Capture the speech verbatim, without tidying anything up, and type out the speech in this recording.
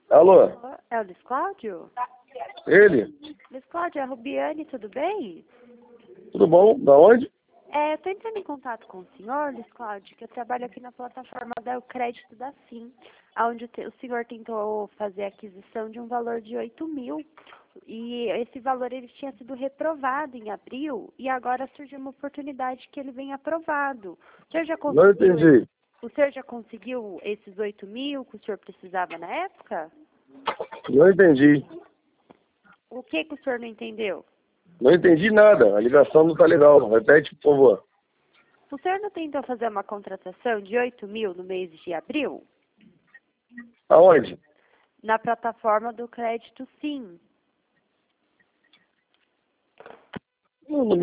Alô? É o Luiz Cláudio? Ele? Luiz Cláudio, é a Rubiane, tudo bem? Tudo bom? Da onde? É, estou entrando em contato com o senhor, Luiz Cláudio, que eu trabalho aqui na plataforma da Crédito da Sim, onde o, te- o senhor tentou fazer a aquisição de um valor de oito mil. E esse valor ele tinha sido reprovado em abril e agora surgiu uma oportunidade que ele venha aprovado. O senhor já Não conseguiu, entendi. o senhor já conseguiu esses oito mil que o senhor precisava na época? Não entendi. O que que o senhor não entendeu? Não entendi nada. A ligação não tá legal. Repete, por favor. O senhor não tentou fazer uma contratação de oito mil no mês de abril? Aonde? Na plataforma do Crédito Sim. Não, não